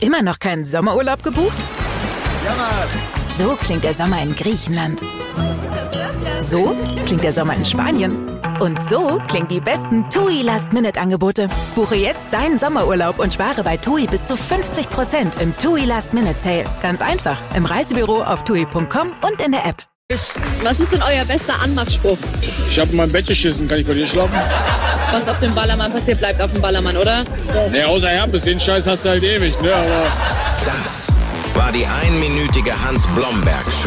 Immer noch keinen Sommerurlaub gebucht? So klingt der Sommer in Griechenland. So klingt der Sommer in Spanien. Und so klingen die besten TUI Last-Minute-Angebote. Buche jetzt deinen Sommerurlaub und spare bei TUI bis zu 50% im TUI Last-Minute-Sale. Ganz einfach. Im Reisebüro auf TUI.com und in der App. Was ist denn euer bester Anmachspruch? Ich habe in meinem Bett geschissen. Kann ich bei dir schlafen? Was auf dem Ballermann passiert, bleibt auf dem Ballermann, oder? Ne, außer Herpes, den Scheiß hast du halt ewig, ne? Aber das war die einminütige Hans-Blomberg-Show.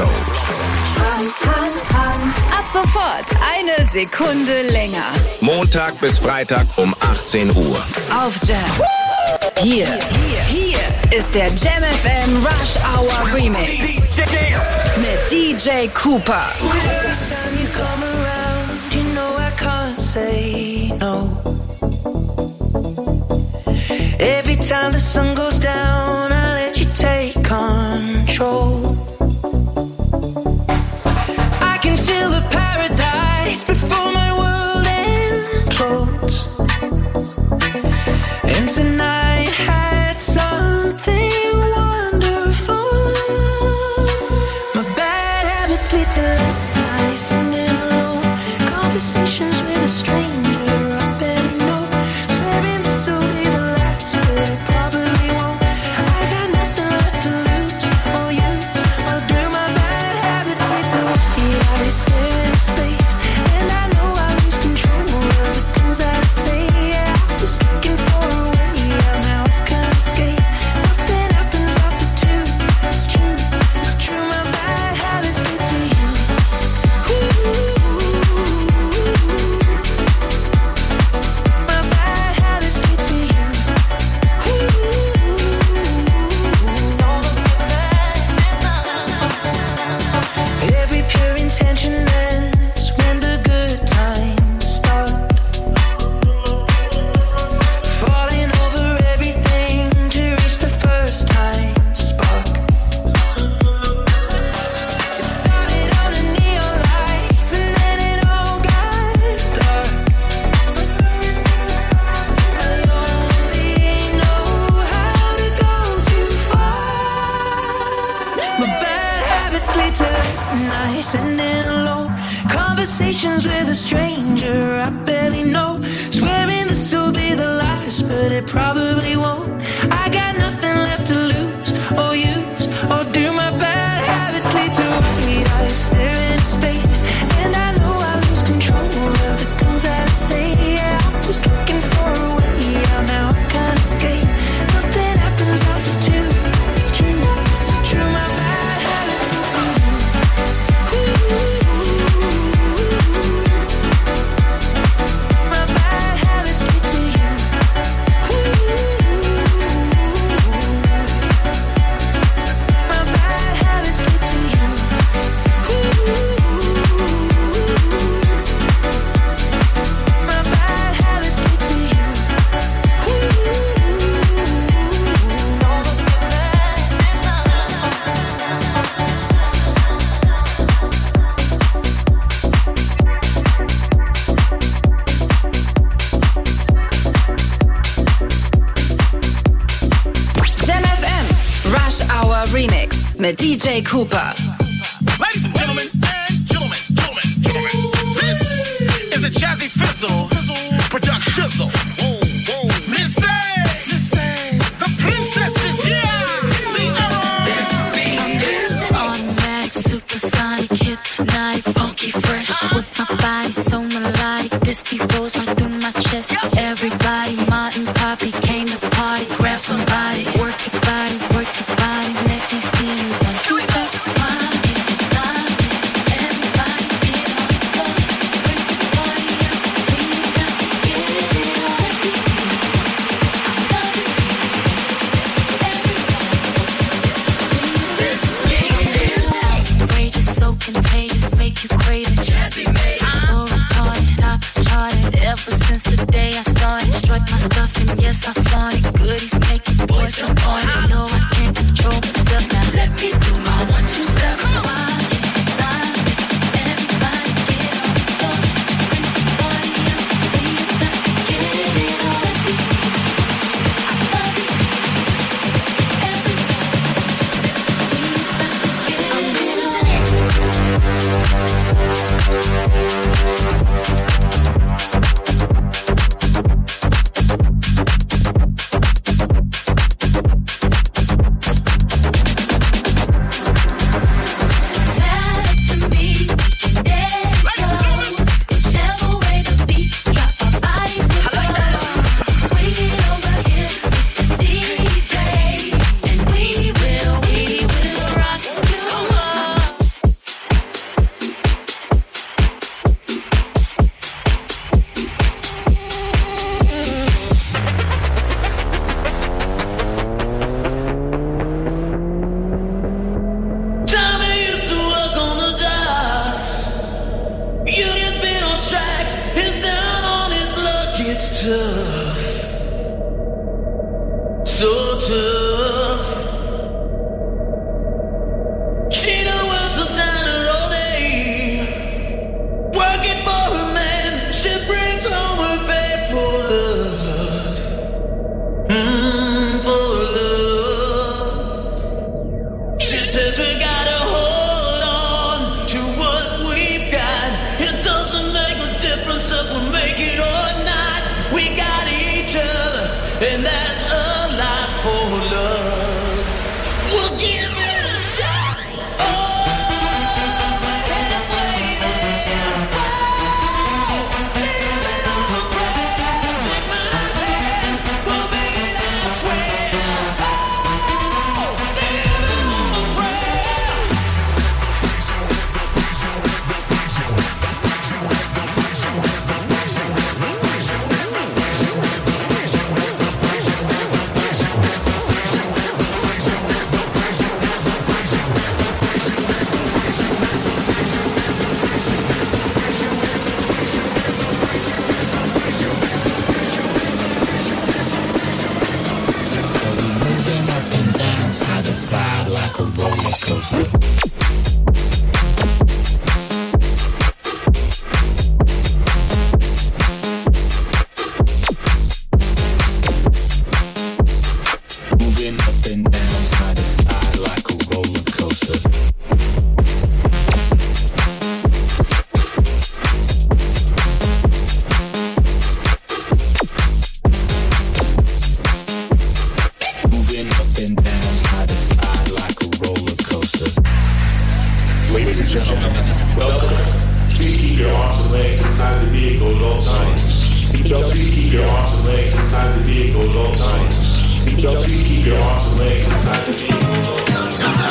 Ab sofort eine Sekunde länger. Montag bis Freitag um 18 Uhr. Auf Jam. Hier ist der Jam FM Rush Hour Remix. Mit DJ Cooper. Every time the sun goes down, I let you take control. I can feel the paradise before my world implodes. And tonight had something wonderful. My bad habits lead to late nights and alone conversations with a stranger. Mit DJ Cooper. Ladies and gentlemen, this is a Jazzy Fizzle production. Missy, the princess is here. Automatic, supersonic, hypnotic, funky, fresh. With my body so melodic, this beat rolls right through my chest. Everybody, Martin, Poppy came to party. Grab somebody, work your body, let me see you. 1, 2, step, one, stop it. Everybody get on the floor, break the party up. We got to get it on. Let me see you. I love it. This game is outrageous, so contagious, make you crave it. Jazzy made so retarded, top charted. Ever since the day I started, struck my stuff and yes I flaunt it. Goodies make the boys jump on it. No, I can't control myself. Now let me do my 1, 2, step. Why stop it? Everybody get on the floor, bring the party up. We about to get it on. Let me see. I love it. up and down, side to side like a roller coaster. Moving up and down, side to side like a roller coaster. Ladies and gentlemen, welcome. Please keep your arms and legs inside the vehicle at all times. Seatbelts, please keep your arms and legs inside the vehicle at all times. Seatbelts, please keep your arms and legs inside the vehicle at all times.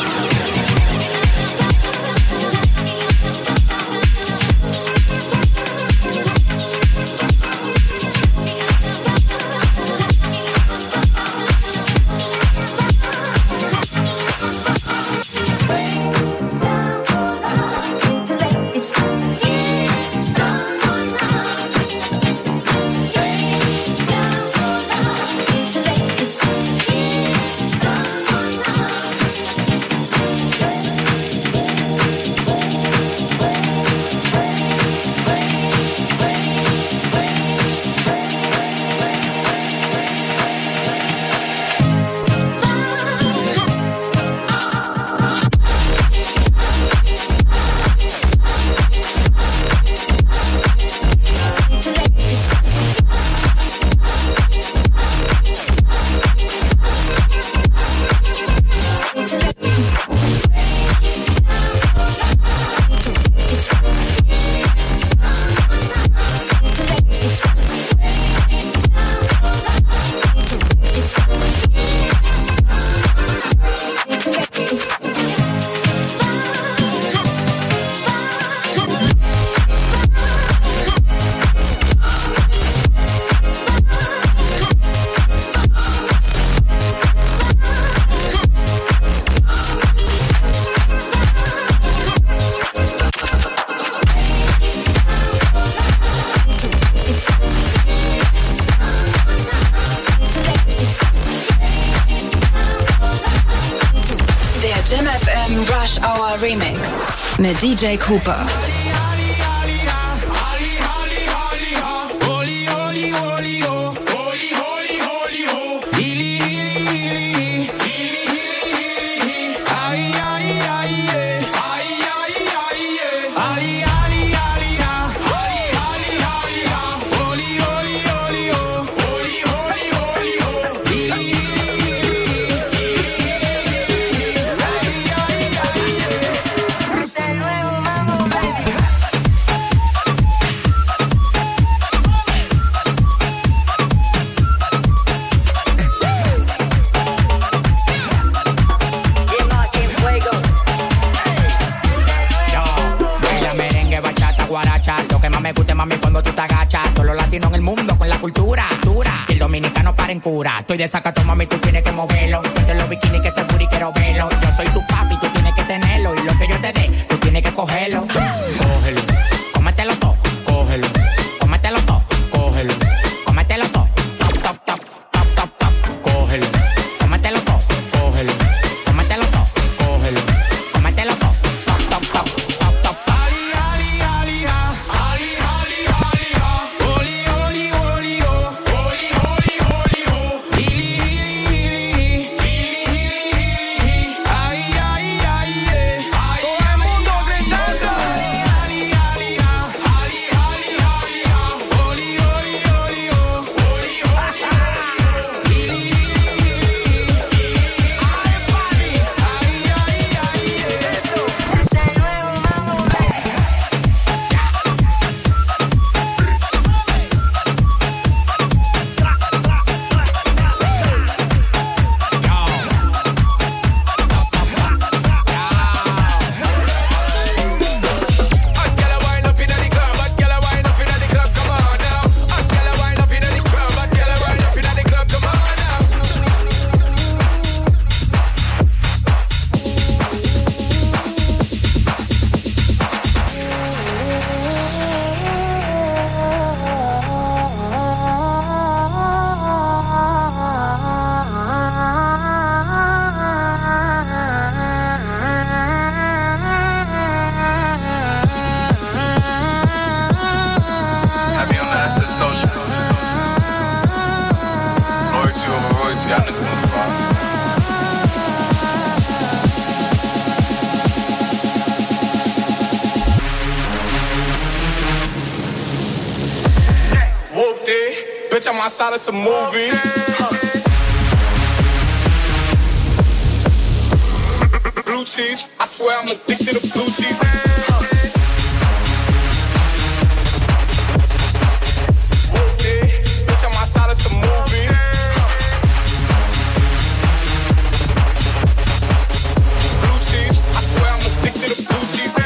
Remix mit DJ Cooper. Estoy de sacato, mami, tú tienes que moverlo. Ponte los bikinis que se puri, quiero verlo. Yo soy tu papi, tú tienes que tenerlo. Y lo que yo te dé, tú tienes que cogerlo. Cógelo, cómetelo todo, cógelo. Cómetelo todo, cógelo. Cómetelo todo, top, top, top, top, top, top. Cógelo, cómetelo todo, cógelo. Cómetelo todo, cógelo. Cómetelo todo, top, top, top, top, top. Ali, ali, ali, ali, ali, ali, oli, oli, oli, oli, oli, oli, ay, ay, ay, ay. Todo el mundo gritando. my side, it's a movie. Blue cheese, I swear I'm addicted to blue cheese. Bitch, on my side, it's a movie. Blue cheese, I swear I'm addicted to blue cheese.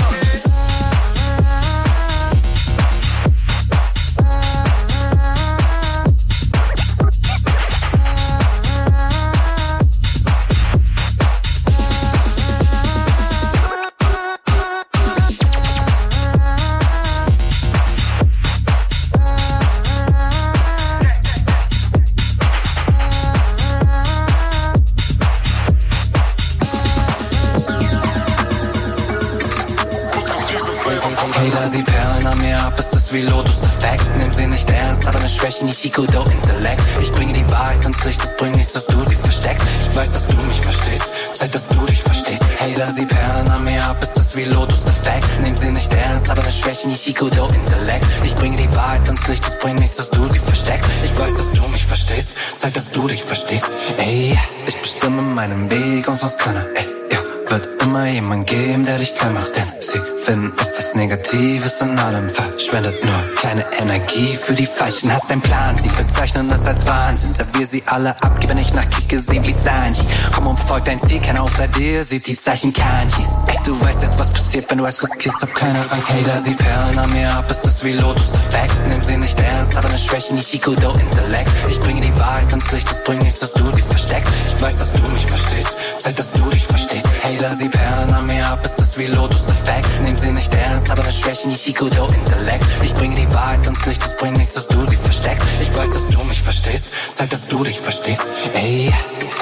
Hater, sie perlen an mir ab, es ist wie Lotus-Effekt. Nimm sie nicht ernst, aber eine Schwäche, nicht Ikudo-Intellekt. Ich bringe die Wahrheit ans Licht, es bringt nichts, dass du sie versteckst. Ich weiß, dass du mich verstehst, Zeit, dass du dich verstehst. Hater, sie perlen an mir ab, es ist wie Lotus-Effekt. Nimm sie nicht ernst, aber eine Schwäche, nicht Ikudo-Intellekt. Ich bringe die Wahrheit ans Licht, es bringt nichts, dass du sie versteckst. Ich weiß, dass du mich verstehst, Zeit, dass du dich verstehst. Ey, ich bestimme meinen Weg und sonst keiner, ey. Wird immer jemand geben, der dich klein macht, denn sie finden etwas Negatives in allem, verschwendet nur kleine Energie für die Falschen. Hast einen Plan, sie bezeichnen das als Wahnsinn. Servier sie alle ab, gebe nicht nach, kicke sie wie Sanji. Komm und folg dein Ziel, keiner außer dir sieht die Zeichen Kanjis. Ey, du weißt jetzt, was passiert, wenn du es riskierst, hab keine Angst. Hater, sie perlen an mir ab, es ist wie Lotus-Effekt. Nimm sie nicht ernst, aber eine Schwäche, nicht Ikudo-Intellekt. Ich bringe die Wahrheit ans Licht, es bringt nichts, dass du sie versteckst. Ich weiß, dass du mich verstehst, Zeit, dass du dich verstehst. Hater, sie perlen an mir ab, es ist wie Lotus-Effekt. Nimm sie nicht ernst, aber eine Schwäche, nicht Ikudo-Intellekt. Ich bring die Wahrheit ans Licht, es bringt nichts, dass du sie versteckst. Ich weiß, dass du mich verstehst, Zeit, dass du dich verstehst. Ey.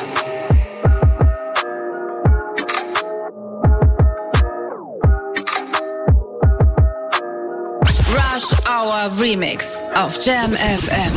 Rush Hour Remix auf Jam FM.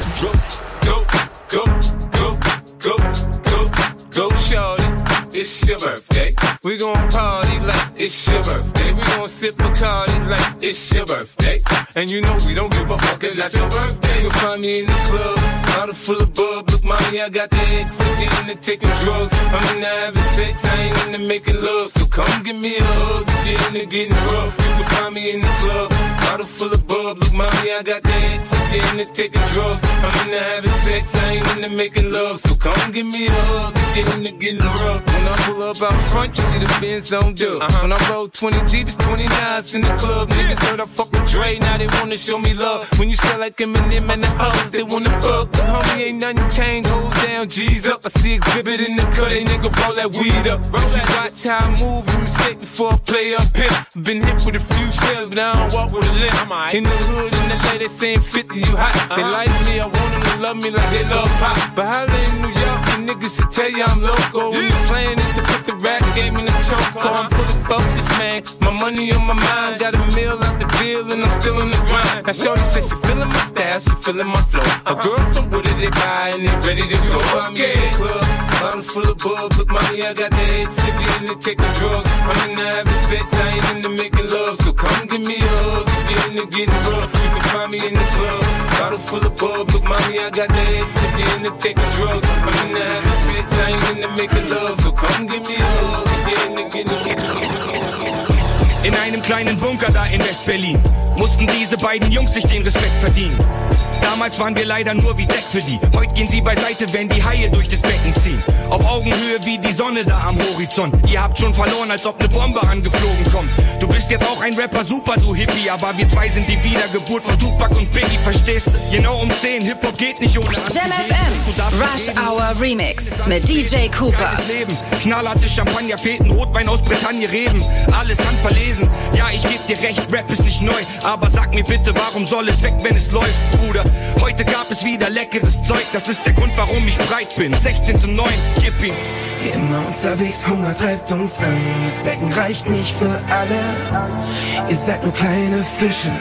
Go, go, go, go, go, go, shorty. It's your birthday. We gon' party like it's your birthday. We gon' sip Bacardi like it's your birthday. And you know we don't give a fuck, it's not your birthday. You'll find me in the club, bottle full of bub. Look, mommy, I got the X, I'm into taking drugs. I'm into having sex, I ain't into making love. So come give me a hug, get into getting rough. You can find me in the club, bottle full of bub. Look, mommy, I got the X, I'm into taking drugs. I'm into having sex, I ain't into making love. So come give me a hug, get into getting rough. When I pull up out front, you see the Benz on dub. When I roll 20 deep, it's 29s in the club. Niggas heard I fuck with Dre, now they wanna show me love. When you sell like Eminem and the hoes, they wanna fuck. But homie, ain't nothing changed, hold down, G's up. I see exhibit in the cut, they nigga roll that weed up. Roll that watch how I move, you mistake before I play up here. Been hit with a few shells, but I don't walk with a limp. In the hood, in LA, they saying 50, you hot. They like me, I want them to love me like they love pop. But holla in New York, the niggas will tell you I'm local. When the plan is to put the rap game in the choke. I'm fully focused, man. My money on my mind. Got a meal out the deal and I'm still in the grind. Now shorty says she feeling my style, she feeling my flow. A girl from Wooded, they buy and they ready to go. I'm in the club, bottle full of bub. Look, mommy, I got the head sippy into taking drugs. I'm into having sex, I ain't into making love. So come give me a hug, get into getting rough. You can find me in the club, bottle full of bub. Look, mommy, I got the head sippy into taking drugs. I'm into having sex, I ain't into making love. So come give me a hug, get into getting rough. In einem kleinen Bunker da in West-Berlin mussten diese beiden Jungs sich den Respekt verdienen. Damals waren wir leider nur wie Deck für die. Heute gehen sie beiseite, wenn die Haie durch das Becken ziehen. Auf Augenhöhe wie die Sonne da am Horizont. Ihr habt schon verloren, als ob ne Bombe angeflogen kommt. Du bist jetzt auch ein Rapper, super du Hippie. Aber wir zwei sind die Wiedergeburt von Tupac und Biggie, verstehst du? Genau um 10, Hip-Hop geht nicht ohne Jam FM, Rush Hour Remix mit DJ Cooper. Leben. Knallharte Champagner, fehlten Rotwein aus Bretagne, Reben. Alles handverlesen, ja ich geb dir recht, Rap ist nicht neu. Aber sag mir bitte, warum soll es weg, wenn es läuft, Bruder? Heute gab es wieder leckeres Zeug, das ist der Grund, warum ich breit bin. 16:9, gib ihm. Immer unterwegs, Hunger treibt uns an. Das Becken reicht nicht für alle. Ihr seid nur kleine Fische,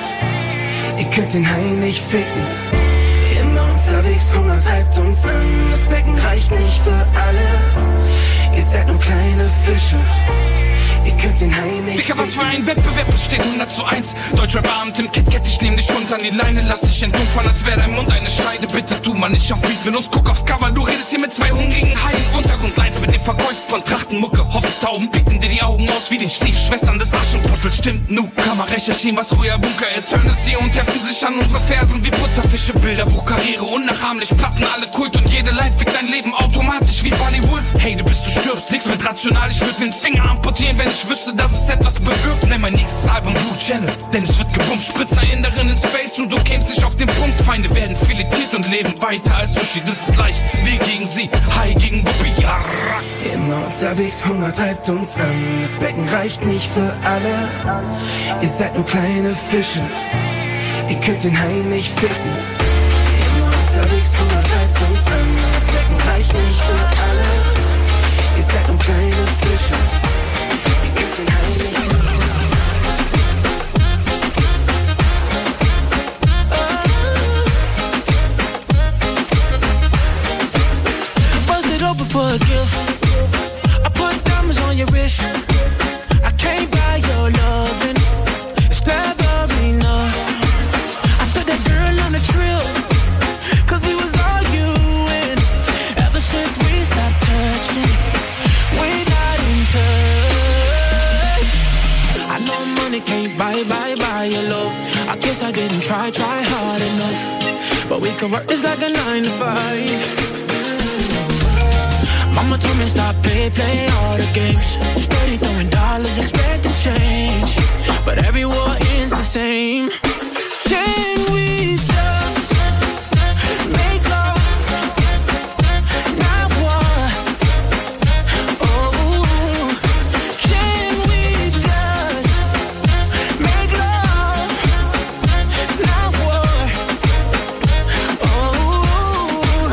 ihr könnt den Hai nicht ficken. Immer unterwegs, Hunger treibt uns an. Das Becken reicht nicht für alle. Ihr seid nur kleine Fische, ihr könnt den Hai nicht Digga, was für ein Wettbewerb besteht 100:1. Deutscher Beamte im KitKat, ich nehm dich runter an die Leine. Lass dich entjungfern, als wäre dein Mund eine Scheide. Bitte tu mal nicht auf Beat mit uns, guck aufs Cover. Du redest hier mit 2 hungrigen Haien. Untergrundlines mit dem Verkäufer von Trachtenmucke. Hoffentauben picken dir die Augen aus wie den Stiefschwestern des Aschenputtels. Stimmt, nu kann man recherchieren, was früher Bunker ist. Hören es hier und heften sich an unsere Fersen wie Putzerfische. Bilderbuchkarriere, unnachahmlich, Platten, alle Kult. Und jede Line fickt dein Leben automatisch wie Bollywood. Hey, du bist, du stirbst, nix mit rational. Ich würd mir den Finger amputieren, wenn ich wüsste, dass es etwas bewirkt. Nenn mein nächstes Album Blue Channel, denn es wird gebumpt. Spritzt nach Inneren in Space und du kämst nicht auf den Punkt. Feinde werden filetiert und leben weiter als Sushi. Das ist leicht, wir gegen sie, Hai gegen Wuppi. Ja. Immer unterwegs, Hunger treibt uns an. Das Becken reicht nicht für alle. Ihr seid nur kleine Fische, ihr könnt den Hai nicht ficken. Immer unterwegs, Hunger treibt uns an. Das Becken reicht nicht für alle. Ihr seid nur kleine Fische, ihr könnt den Hai nicht ficken. Open for a gift. I put diamonds on your wrist. I can't buy your loving. It's never enough. I took that girl on a trip, 'cause we was arguing. Ever since we stopped touching, we're not in touch. I know money can't buy your love. I guess I didn't try hard enough. But we can work this like a 9 to 5. Mama told me stop play all the games. Steady throwing dollars, expecting change. But every war ends the same. Can we just make love, not war? Oh, can we just make love, not war? Oh,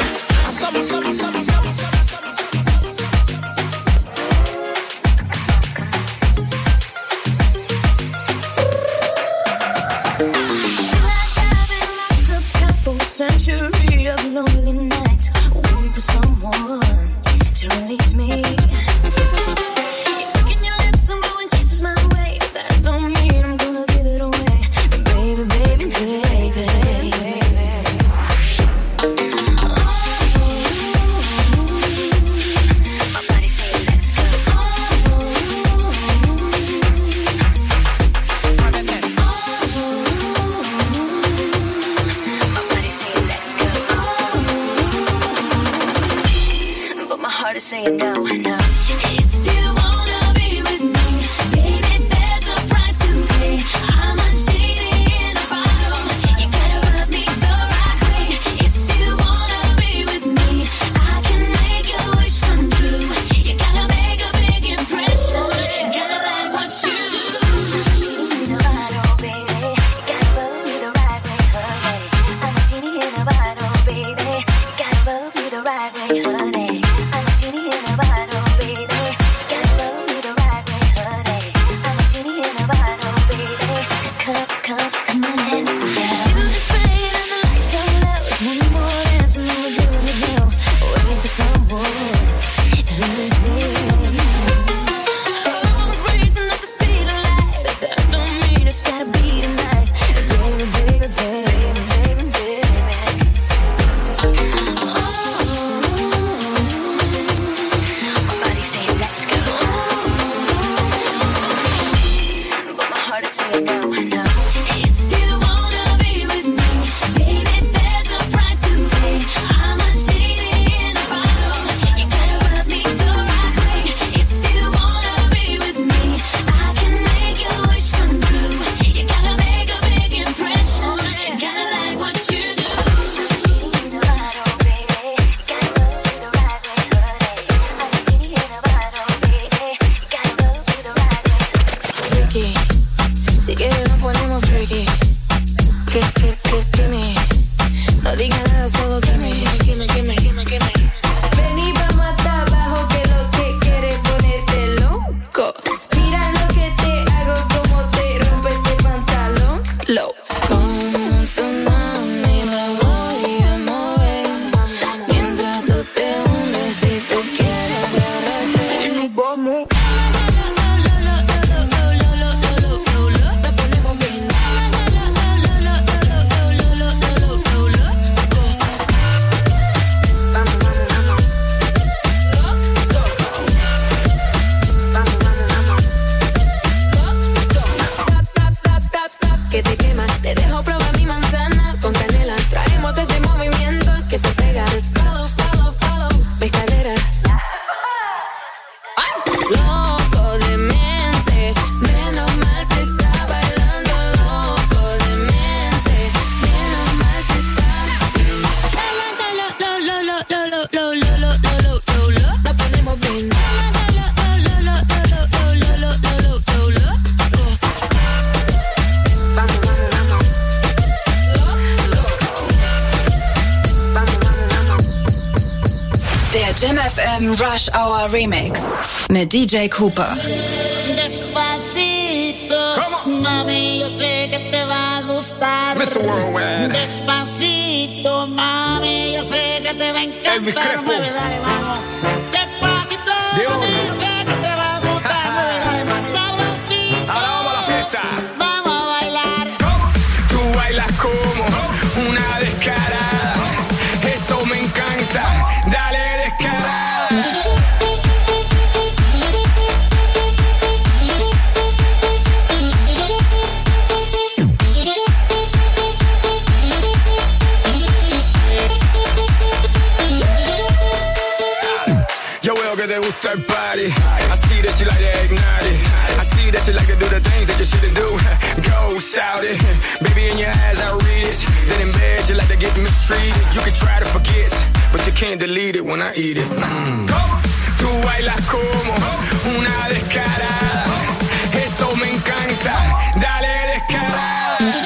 FM Rush Hour Remix mit DJ Cooper. Despacito, mami, yo sé que te va a gustar. Mr. Worldwide. Despacito, mami, yo sé que te va a encantar. Mueve, dale, vamos. Despacito, mami, yo sé que te va a gustar. Mueve, dale, más sabrosito. Ahora vamos a la fiesta. Vamos a bailar. Tú bailas como una descarada. Eso me encanta. Dale descarada. Yo veo que te gusta el party. I see that you like to ignite it. I see that you like to do the things that you shouldn't do. Go shout it. Baby, in your eyes I read it. Then in bed you like to get mistreated. You can try to forget, but you can't delete it when I eat it. Tú bailas como una descarada. Eso me encanta. Dale descarada.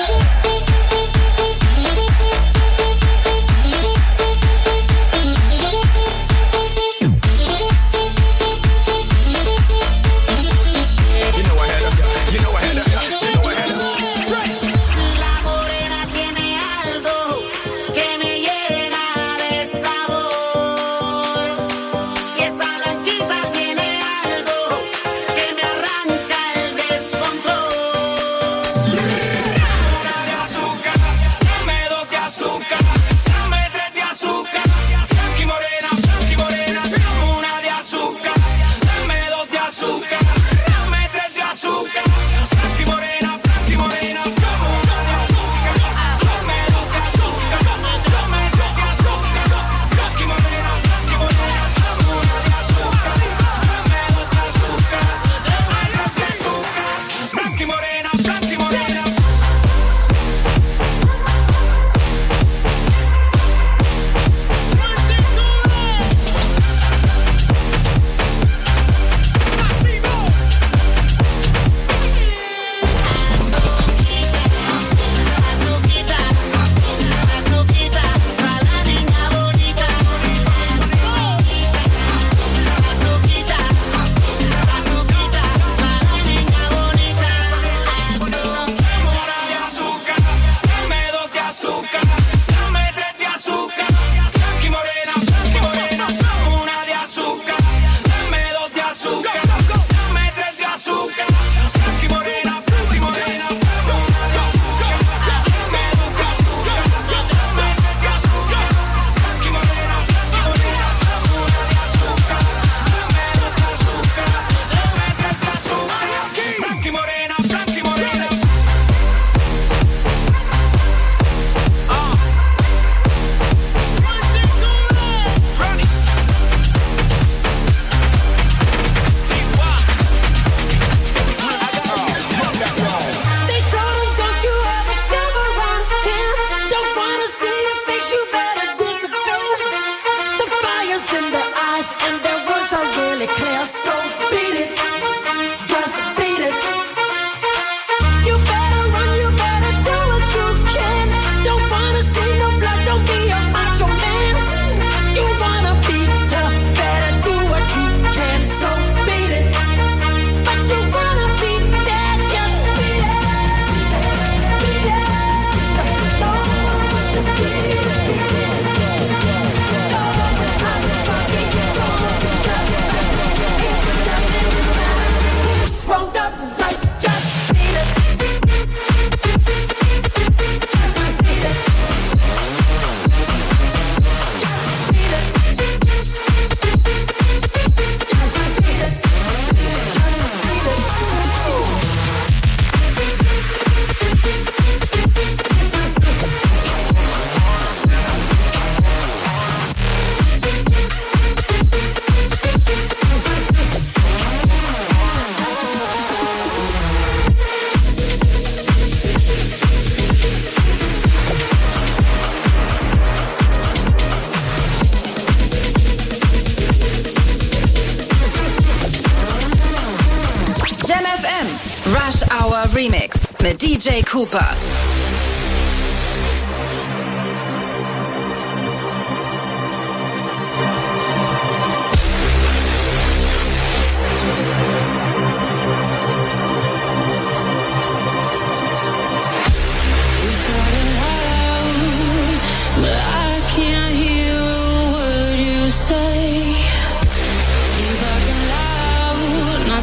Rush Hour Remix mit DJ Cooper.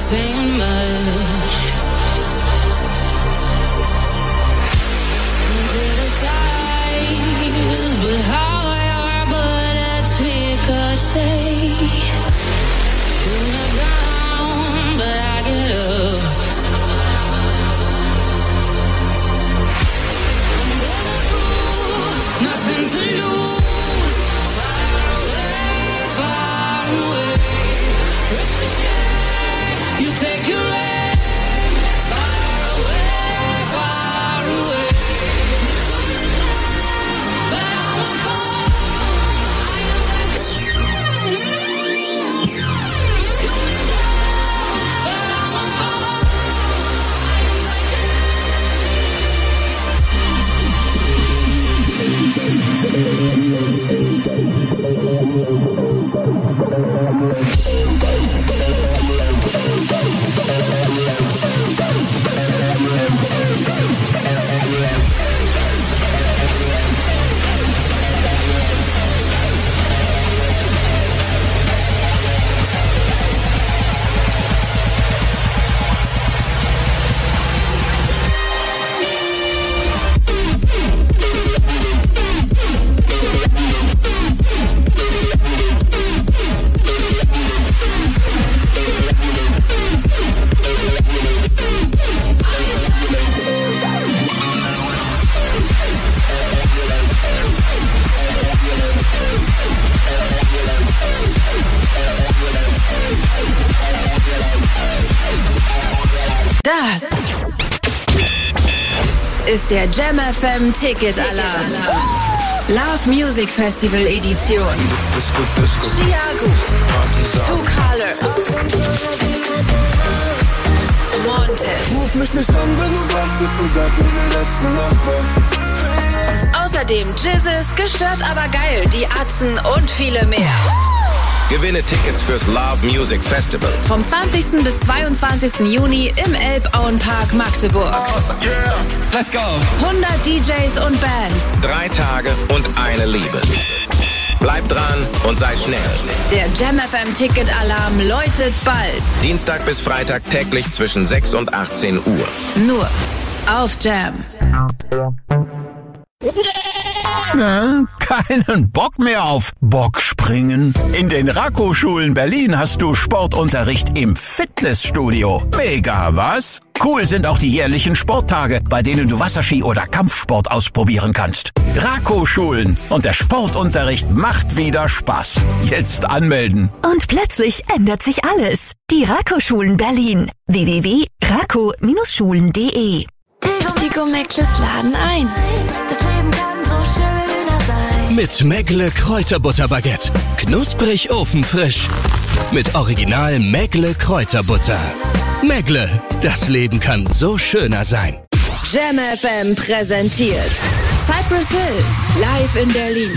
saying much. Criticize, but how your bullets ricochet. Shoot me down, but I get up. I'm bulletproof, nothing to lose. Far away, ricochet. You take your aim. Far away, far away. But I won't fall. I am that but I won't fall. Das ist der Jam FM Ticket Alarm. Love Music Festival Edition. Chiago, Two Colors, Montes. Ruf mich nicht an, wenn du wach bist und sag mir, wie letzte Nacht war. Außerdem Jizzes, gestört aber geil, die Atzen und viele mehr. Gewinne Tickets fürs Love Music Festival. Vom 20. bis 22. Juni im Elbauenpark Magdeburg. Let's go. 100 DJs und Bands. 3 Tage und eine Liebe. Bleib dran und sei schnell. Der Jam FM Ticket Alarm läutet bald. Dienstag bis Freitag täglich zwischen 6 und 18 Uhr. Nur auf Jam. Na, keinen Bock mehr auf Bockspringen? In den Rako-Schulen Berlin hast du Sportunterricht im Fitnessstudio. Mega, was? Cool sind auch die jährlichen Sporttage, bei denen du Wasserski oder Kampfsport ausprobieren kannst. Rako-Schulen und der Sportunterricht macht wieder Spaß. Jetzt anmelden. Und plötzlich ändert sich alles. Die Rako-Schulen Berlin. www.rako-schulen.de. Tigo Mäckles laden ein. Das Leben kann so schöner sein. Mit Mäckle Kräuterbutterbaguette. Knusprig ofenfrisch. Mit Original Mäckle Kräuterbutter. Mäckle, das Leben kann so schöner sein. Jam FM präsentiert Cypress Hill live in Berlin.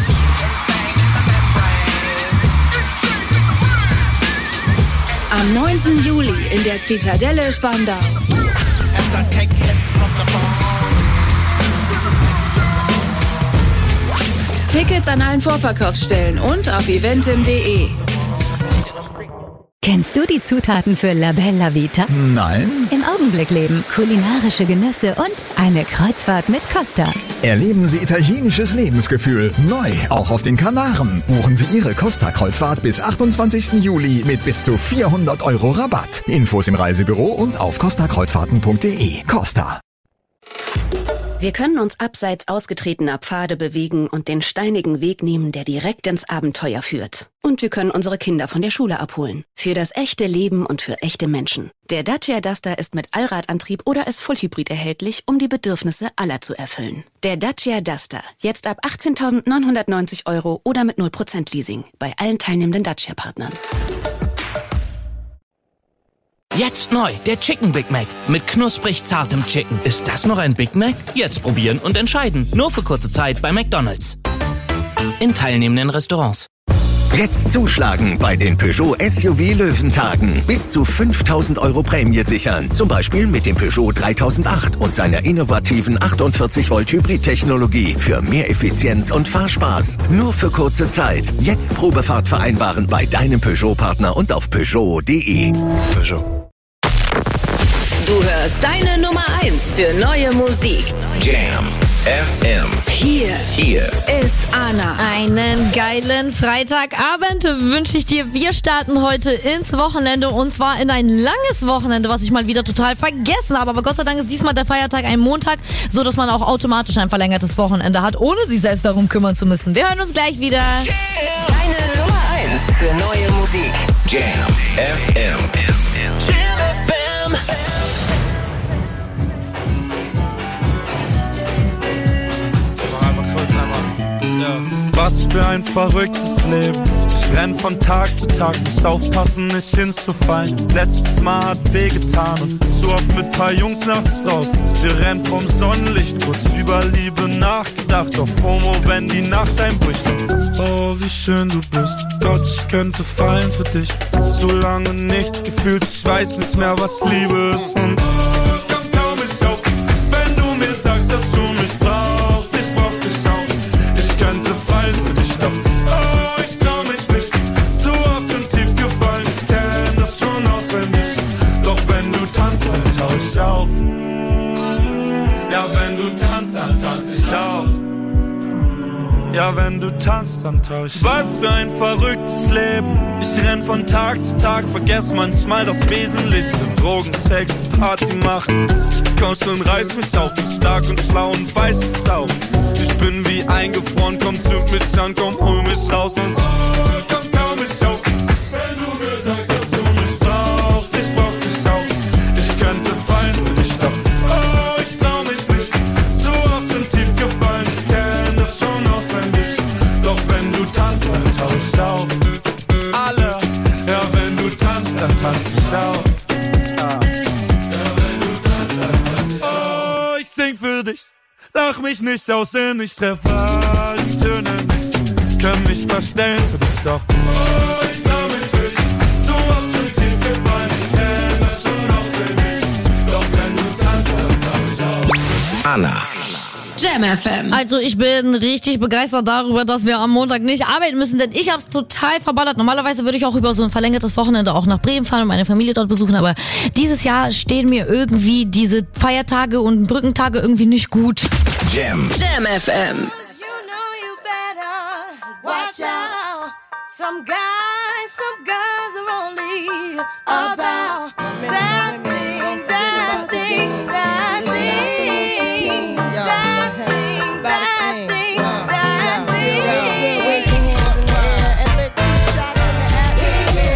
Am 9. Juli in der Zitadelle Spandau. Tickets an allen Vorverkaufsstellen und auf eventim.de. Kennst du die Zutaten für La Bella Vita? Nein. Im Augenblick leben, kulinarische Genüsse und eine Kreuzfahrt mit Costa. Erleben Sie italienisches Lebensgefühl. Neu, auch auf den Kanaren. Buchen Sie Ihre Costa-Kreuzfahrt bis 28. Juli mit bis zu 400 € Rabatt. Infos im Reisebüro und auf costakreuzfahrten.de. Costa. Wir können uns abseits ausgetretener Pfade bewegen und den steinigen Weg nehmen, der direkt ins Abenteuer führt. Und wir können unsere Kinder von der Schule abholen. Für das echte Leben und für echte Menschen. Der Dacia Duster ist mit Allradantrieb oder als Vollhybrid erhältlich, um die Bedürfnisse aller zu erfüllen. Der Dacia Duster. Jetzt ab 18.990 € oder mit 0% Leasing. Bei allen teilnehmenden Dacia-Partnern. Jetzt neu, der Chicken Big Mac mit knusprig zartem Chicken. Ist das noch ein Big Mac? Jetzt probieren und entscheiden. Nur für kurze Zeit bei McDonald's. In teilnehmenden Restaurants. Jetzt zuschlagen bei den Peugeot SUV Löwentagen. Bis zu 5.000 € Prämie sichern. Zum Beispiel mit dem Peugeot 3008 und seiner innovativen 48 Volt Hybrid-Technologie für mehr Effizienz und Fahrspaß. Nur für kurze Zeit. Jetzt Probefahrt vereinbaren bei deinem Peugeot-Partner und auf Peugeot.de. Peugeot. Du hörst deine Nummer 1 für neue Musik. Jam FM. Hier ist Anna. Einen geilen Freitagabend wünsche ich dir. Wir starten heute ins Wochenende und zwar in ein langes Wochenende, was ich mal wieder total vergessen habe. Aber Gott sei Dank ist diesmal der Feiertag ein Montag, so dass man auch automatisch ein verlängertes Wochenende hat, ohne sich selbst darum kümmern zu müssen. Wir hören uns gleich wieder. Deine Nummer 1 für neue Musik. Jam FM. Jam FM. Was für ein verrücktes Leben. Ich renn von Tag zu Tag, muss aufpassen, nicht hinzufallen. Letztes Mal hat wehgetan und zu oft mit paar Jungs nachts draußen. Wir rennen vom Sonnenlicht, kurz über Liebe nachgedacht. Auf FOMO, wenn die Nacht einbricht. Oh, wie schön du bist. Gott, ich könnte fallen für dich. So lange nichts gefühlt, ich weiß nicht mehr, was Liebe ist. Und komm mich auf, wenn du mir sagst, dass du mich brauchst. Ich brauch dich auch. Ich könnte fallen für dich, doch oh, ich trau mich nicht. Zu oft und tief gefallen, ich kenn das schon auswendig. Doch wenn du tanzt, dann tau ich auf. Ja, wenn du tanzt, dann tanz ich auf. Ja, wenn du tanzt, dann tau ich. Was für ein verrücktes Leben. Ich renn von Tag zu Tag, vergess manchmal das Wesentliche. Drogen, Sex, Party machen. Komm schon, reiß mich auf, bin stark und schlau und weiß es auch. Ich bin wie eingefroren, komm, zünd mich an, komm, hol mich raus und komm mich auf. Wenn du mir sagst, dass du mich brauchst, ich brauch dich auch. Ich könnte fallen für dich, doch oh, ich trau mich nicht. Zu oft und tief gefallen, ich kenn das schon auswendig. Doch wenn du tanzt, dann tau ich auf. Alle, ja, wenn du tanzt, dann tanz ich auf. Oh, ich sing für dich. Lach mich nicht aus, denn ich treffe die Töne nicht. Kann mich verstellen für dich, doch oh, ich trau mich nicht. So oft schon tief gefallen, ich kenn das schon auswendig. Doch wenn du tanzt, dann tau ich auf. Anna. Jam FM. Also ich bin richtig begeistert darüber, dass wir am Montag nicht arbeiten müssen, denn ich hab's total verballert. Normalerweise würde ich auch über so ein verlängertes Wochenende auch nach Bremen fahren und meine Familie dort besuchen, aber dieses Jahr stehen mir irgendwie diese Feiertage und Brückentage irgendwie nicht gut. Jam FM. Watch out. Some guys are only about that thing, that thing, that thing, that thing, that thing, that thing. Wave your hands in the air and let two shots in the atmosphere.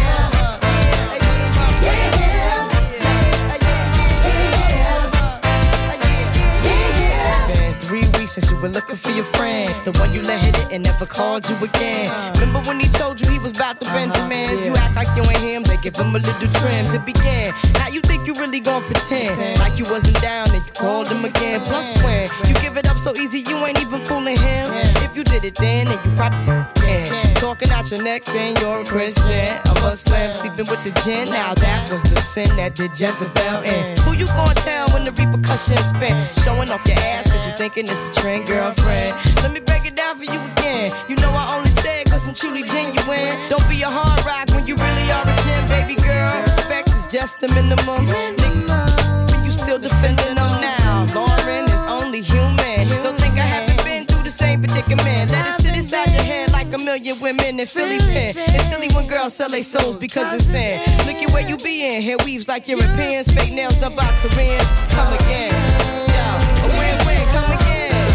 3 weeks since you were looking for your friend, the one you let hit it and never called you again. Remember when he told you he was about to Benjamins? You act like you ain't him, they give him a little trim to begin. Now you think you really gon' pretend like you wasn't down and you called him again. Plus when you give it up so easy, you ain't even fooling him. If you did it then you probably talking out your neck saying you're a Christian, a Muslim, sleeping with the gin. Now that was the sin that did Jezebel in. Who you gonna tell when the repercussions spin? Showing off your ass cause you thinking it's a trend, girlfriend. Let me break it down for you again. You know I only say it cause I'm truly genuine. Don't be a hard rock when you really are a gem, baby girl. Respect is just the minimum. Nigga, you still defending them now. Lauren is only human. Don't think I haven't been through the same predicament. Let it sit inside your head like a million women in Philly pen. It's silly when girls sell their souls because it's sin. Look at where you be in. Hair weaves like Europeans. Fake nails done by Koreans. Come again. Yo, a win-win. Come again.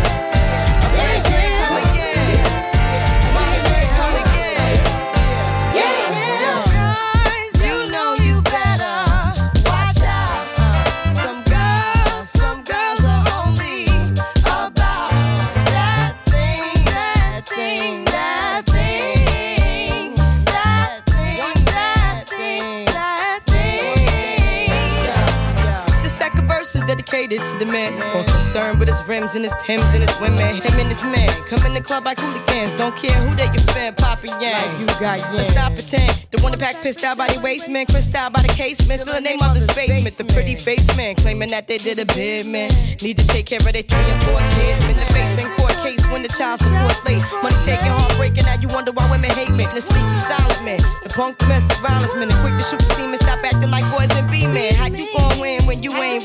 Dedicated to the man, more concerned with his rims and his Timbs and his women. Him and his man come in the club like hooligans. Don't care who they your fan, poppin' yang. Like you got yang. Let's stop pretend. The one that pack pissed out by the waistman, crissed out by the casement. Still the name of the basement. The pretty face man claiming that they did a bid, man. Need to take care of their 3 and 4 kids. Been the face in court case when the child support's late. Money taking, heartbreaking. Now you wonder why women hate me. The sneaky silent man, the punk domestic violence man, the quick to shoot the semen. Stop acting like boys and be men. How you gon' win when you ain't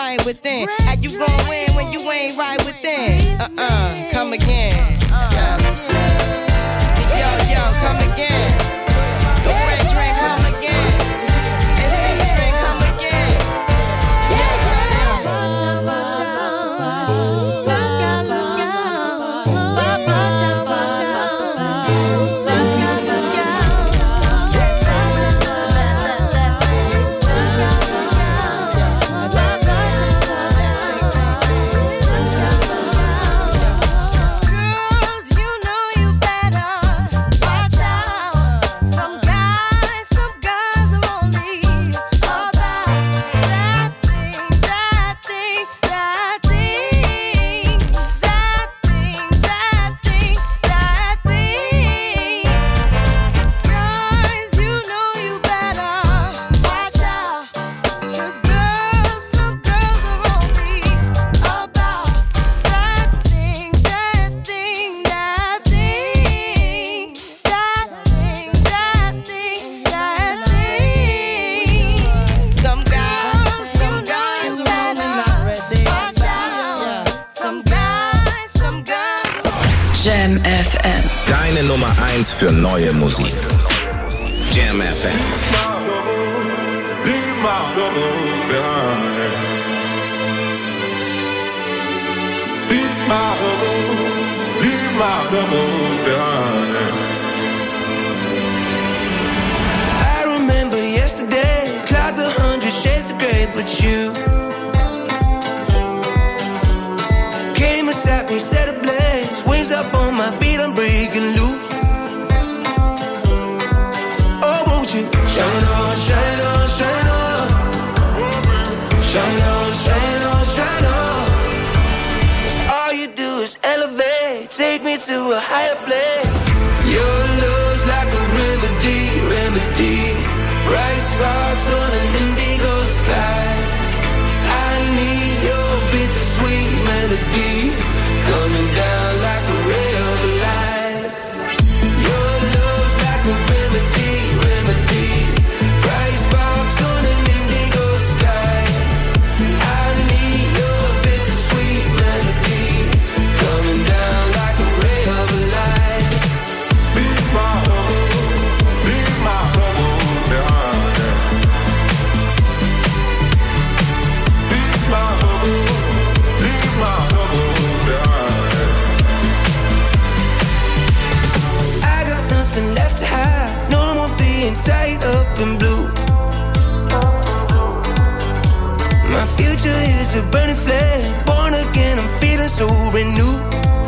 right within. How you gon' win when you ain't right within? Come again. Yo, come again. The red drink, come again. And six drink, come again. Jam FM. Deine Nummer 1 für neue Musik. Jam FM. Leave my troubles behind. Leave my troubles behind. I remember yesterday, clouds 100 shades of grey, but you came and sat me, set ablaze, wings up on my feet, I'm breaking loose. Oh, won't you shine on, shine on, shine on, shine on, shine on, shine on. 'Cause all you do is elevate, take me to a higher place. Your love's like a remedy, remedy. Bright sparks on an indigo sky. I need your bittersweet melody coming down like a ray of light. Your love's like a remedy, remedy. Bright sparks on an indigo sky. I need your bittersweet melody coming down like a ray of light. Leave my troubles behind. Leave my troubles behind. I got nothing left to hide. No more being tied up in blue. My future is a burning flame. Born again, I'm feeling so renewed.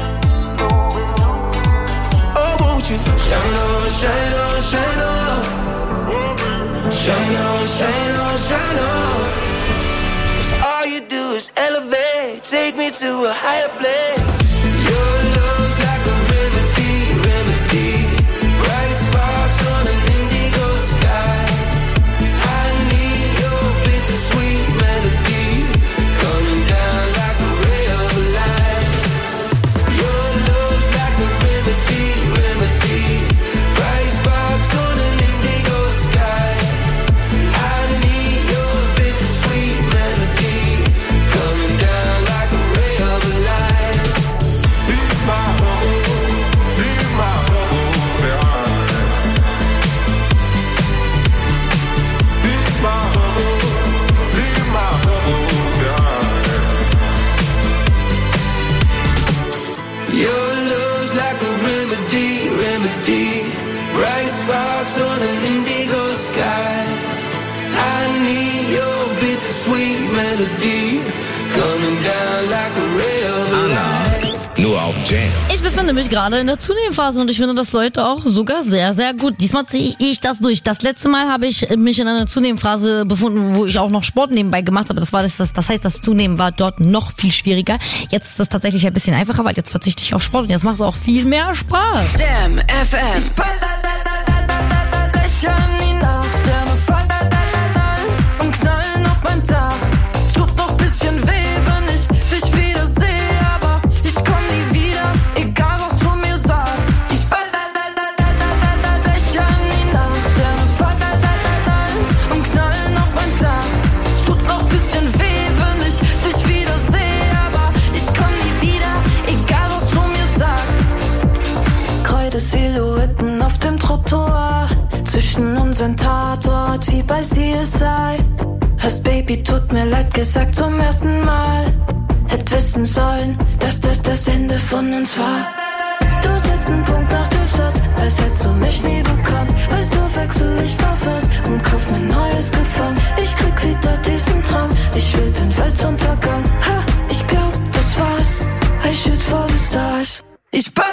Oh, won't you shine on, shine on, shine on. Shine on, shine on, shine on. 'Cause all you do is elevate, take me to a higher place. Your love's like a remedy, remedy. Bright sparks on an indigo sky. I need your bittersweet melody coming down like a ray of light. Your love's like a remedy, remedy. Bright sparks on an indigo sky. I need your bittersweet melody coming down like a ray of light. Leave my troubles behind. Leave my troubles behind. Your love's like a remedy, remedy. Bright sparks on an indigo sky. I need your bittersweet melody coming down like a ray of light. Nur auf Jam. Ich befinde mich gerade in der Zunehmphase und ich finde das Leute auch sogar sehr, sehr gut. Diesmal ziehe ich das durch. Das letzte Mal habe ich mich in einer Zunehmphase befunden, wo ich auch noch Sport nebenbei gemacht habe. Das heißt, das Zunehmen war dort noch viel schwieriger. Jetzt ist das tatsächlich ein bisschen einfacher, weil jetzt verzichte ich auf Sport und jetzt macht es auch viel mehr Spaß. Jam FM. Und knallen auf mein Dach. Es tut noch bisschen weh, wenn ich dich wiedersehe, aber ich komm nie wieder, egal was du mir sagst. Ich lächeln die Nachtsterne fallen und knallen auf mein Dach. Es tut noch bisschen weh, wenn ich uns ein Tatort wie bei CSI. Hast Baby, tut mir leid gesagt zum ersten Mal. Hätt wissen sollen, dass das Ende von uns war. Du setzt einen Punkt nach dem Satz, als hättest du mich nie bekannt. Also wechsel ich Parfums und kauf mir neues Gefallen. Ich krieg wieder diesen Traum, ich will den Weltuntergang. Ha, ich glaub, das war's, I shoot for the stars. Ich ball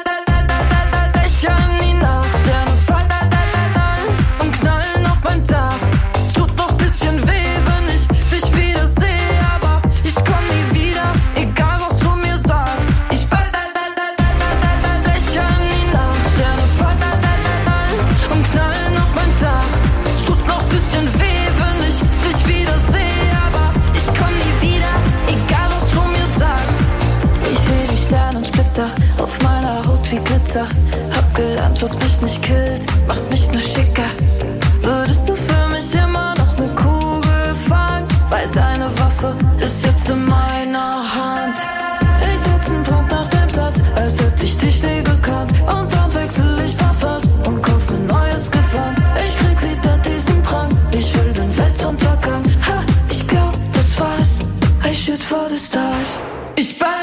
hab gelernt, was mich nicht killt, macht mich nur schicker. Würdest du für mich immer noch ne Kugel fangen? Weil deine Waffe ist jetzt in meiner Hand. Ich setz einen Punkt nach dem Satz, als hätte ich dich nie gekannt. Und dann wechsel ich Parfums und kauf mir neues Gewand. Ich krieg wieder diesen Drang, ich will den Weltuntergang. Ha, ich glaub, das war's, I shoot for the stars. Ich ball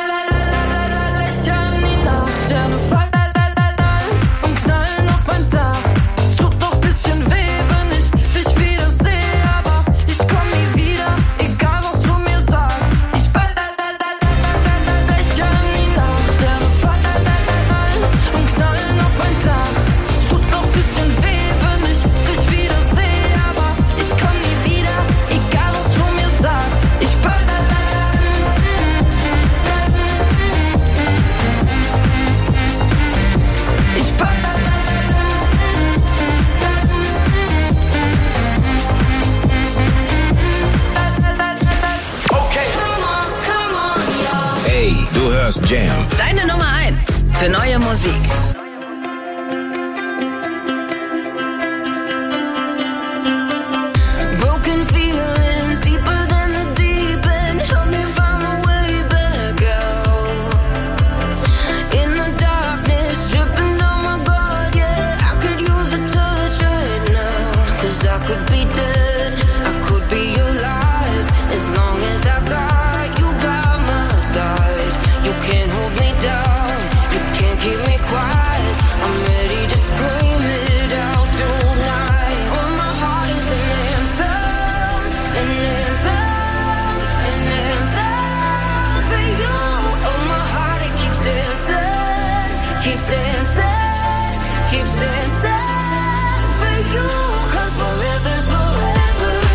Sterne fallen und knallen auf mein Dach. Es tut noch bisschen weh, wenn ich dich wieder sehe, aber ich komm nie wieder, egal was du mir sagst. Ich ball lächeln nie nach. Sterne fallen und knallen auf mein Dach. Es tut noch bisschen weh, wenn ich dich wieder sehe, aber ich komm nie wieder, egal was du mir sagst. Ich ball Hey, du hörst Jam. Deine Nummer 1 für neue Musik. Broken feelings deeper than the deep end. Help me find my way back out. In the darkness, dripping on my guard, yeah. I could use a touch right now. 'Cause I could be dead, I could be alive. As long as I got you by my side. You can't hold me down, you can't keep me quiet. I'm ready to scream it out tonight. Oh, my heart is an anthem, an anthem, an anthem for you. Oh, my heart, it keeps dancing, keeps dancing, keeps dancing for you. 'Cause forever's forever.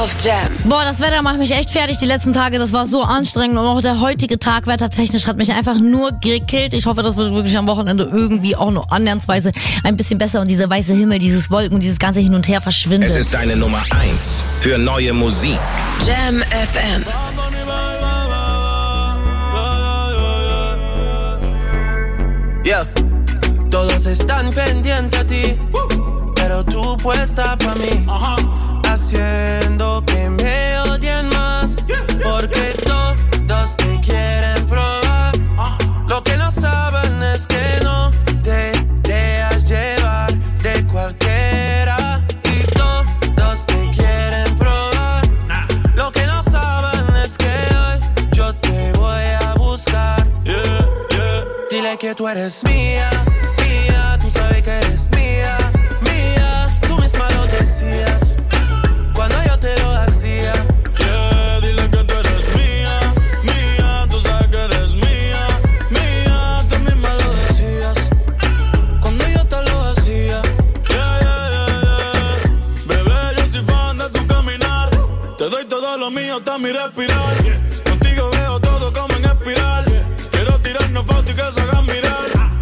auf Jam. Boah, das Wetter macht mich echt fertig die letzten Tage. Das war so anstrengend und auch der heutige Tag wettertechnisch hat mich einfach nur gekillt. Ich hoffe, das wird wirklich am Wochenende irgendwie auch nur annäherungsweise ein bisschen besser und dieser weiße Himmel, dieses Wolken und dieses ganze Hin und Her verschwindet. Es ist deine Nummer 1 für neue Musik. Jam FM. Yeah. Todos están pendientes a ti, pero tú puesta pa' mí, haciendo que me odien más, porque todos te quieren probar. Lo que no saben es que no te dejas llevar de cualquiera, y todos te quieren probar. Lo que no saben es que hoy yo te voy a buscar. Dile que tú eres mía. Tú sabes que eres mía, mía. Tú misma lo decías cuando yo te lo hacía. Dile que tú eres mía, mía. Tú sabes que eres mía, mía. Tú misma lo decías cuando yo te lo hacía. Bebé, yo soy fan de tu caminar. Te doy todo lo mío hasta mi respirar. Contigo veo todo como en espiral. Quiero tirarnos fotos y que se hagan mirar.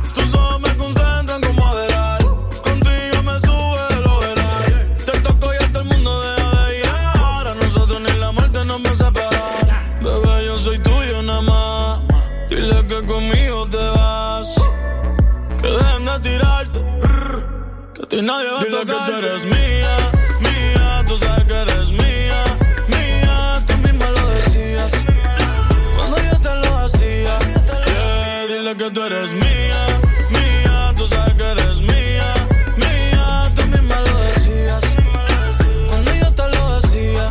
Conmigo te vas, que dejen de tirarte, que a ti nadie va a tocar. Dile que tú eres mía, mía. Tú sabes que eres mía, mía. Tú misma lo decías cuando yo te lo hacía. Dile que tú eres mía, mía. Tú sabes que eres mía, mía. Tú misma lo decías cuando yo te lo hacía.